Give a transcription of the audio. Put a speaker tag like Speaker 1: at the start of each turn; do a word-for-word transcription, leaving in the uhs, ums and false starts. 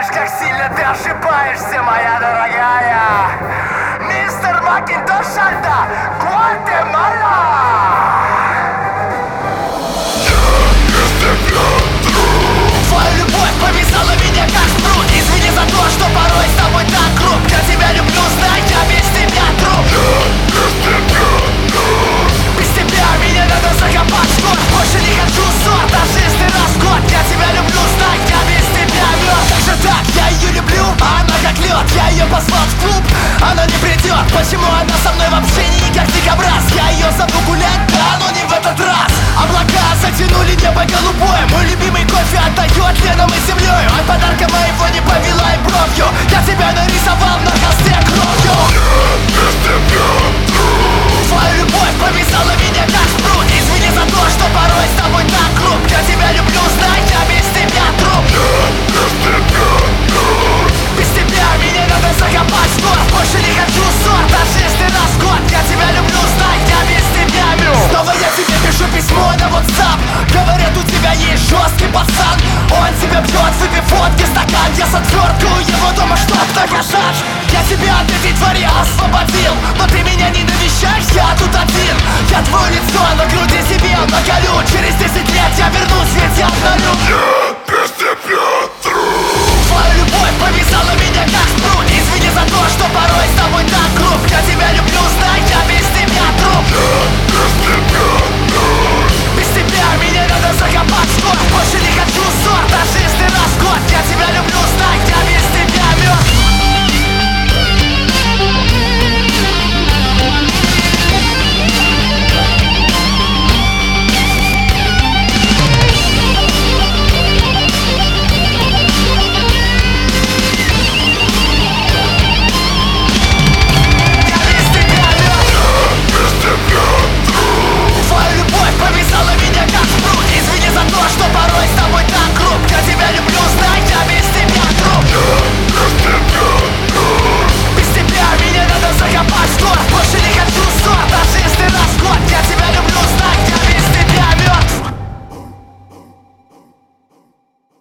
Speaker 1: знаешь, как сильно ты ошибаешься, моя дорогая. Мистер Макинтош Альта, Гватемала. Твоя любовь повисала меня как спрут. Извини за то, что порой с тобой так груб. Я тебя люблю, знай, я без тебя труп. Без тебя меня надо закопать в год. Больше не хочу ссор, даже если раз в год. Я тебя люблю, знай, я без тебя мертв. Как же так, я ее люблю, а она как лед. Я ее позвал в клуб, она не придет. Почему она со мной в общении как дикобраз? Я ее зову гулять, да, но не в этот раз. Облака затянули небо голубое. Мой любимый кофе отдает леном и землей. От подарка моего не повела и бровью. Я тебя нарисовал на холсте кровью.
Speaker 2: Без тебя